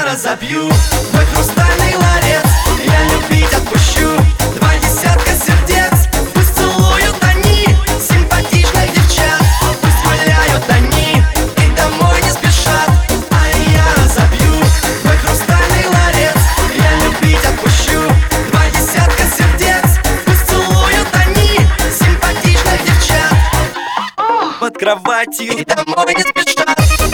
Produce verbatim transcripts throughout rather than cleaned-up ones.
разобью твой хрустальный ларец. Я любить отпущу два десятка сердец. Пусть целуют они симпатичных девчат, пусть гуляют они и домой не спешат. А я разобью твой хрустальный ларец. Я любить отпущу два десятка сердец. Пусть целуют они симпатичных девчат под кроватью и домой не спешат.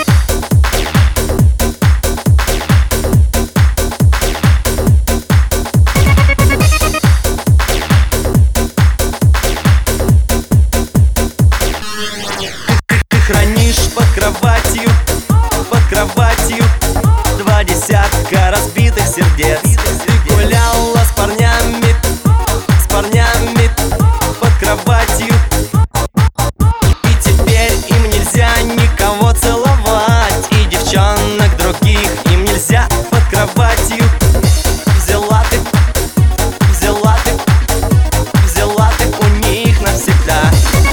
Под кроватью, под кроватью два десятка разбитых сердец. Ты гуляла с парнями, с парнями под кроватью, и теперь им нельзя никого целовать, и девчонок других им нельзя под кроватью. Взяла ты, взяла ты, взяла ты у них навсегда.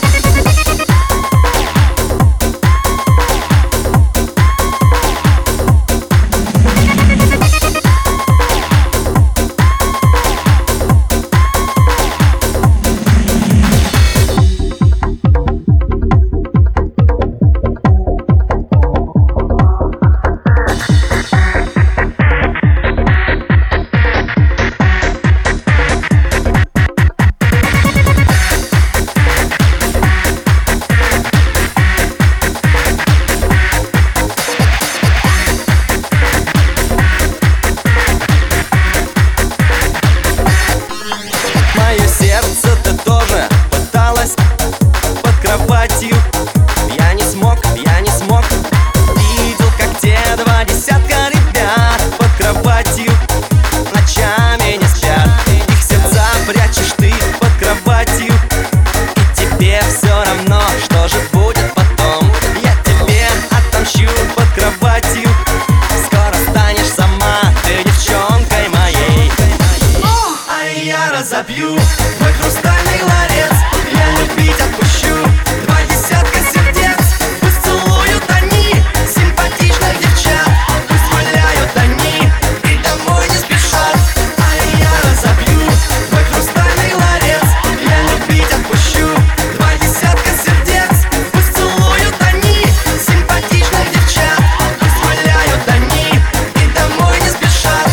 Сердце ты тоже пыталась под кроватью. Я не смог, я не смог. Видел, как те два десятка ребят под кроватью ночами не спят. Их сердца прячешь ты под кроватью, и тебе все равно, что же будет потом. Я тебе отомщу под кроватью. Скоро станешь сама ты девчонкой моей. А я разобью твой хрустальный ларец. Я любить отпущу два десятка сердец. Пусть целуют они симпатичных девчат, пусть гуляют они и домой не спешат. А я разобью твой хрустальный ларец. Я любить отпущу два десятка сердец. Пусть целуют они симпатичных девчат, пусть гуляют они и домой не спешат.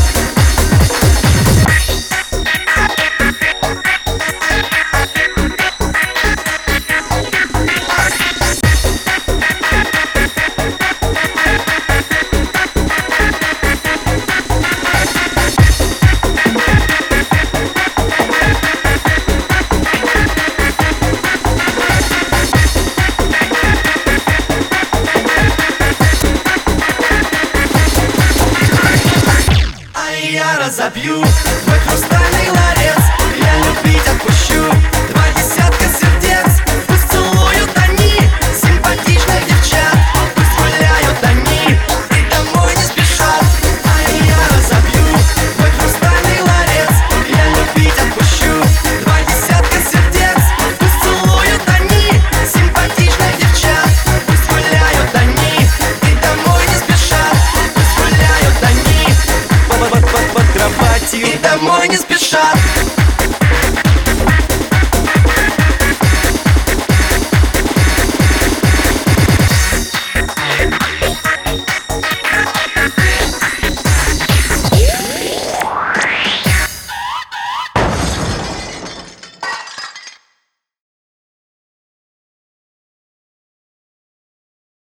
Я разобью твой хрустальный ларец. Я любить отпущу два десятка сердец. Пусть целуют они симпатичных девчат, пусть гуляют они и домой не спешат. А я разобью твой хрустальный ларец. Я любить отпущу два десятка сердец. Пусть целуют они симпатичных девчат, пусть гуляют они и домой не спешат. Пусть гуляют они под кроватью и домой не спешат.